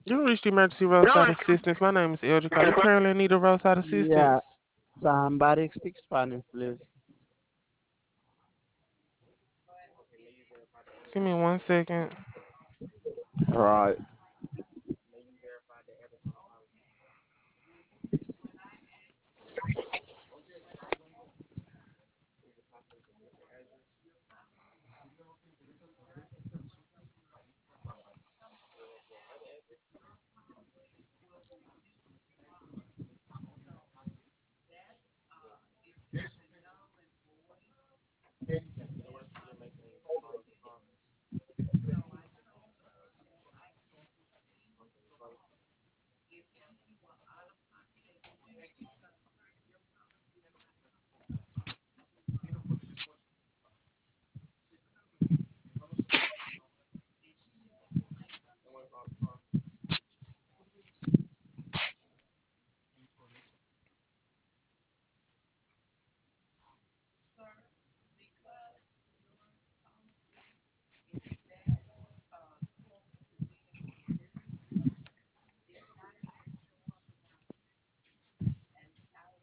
You reached emergency roadside assistance. My name is Eldrick. You currently need a roadside Yeah, assistance. somebody speak Spanish, please. Give me 1 second. Right.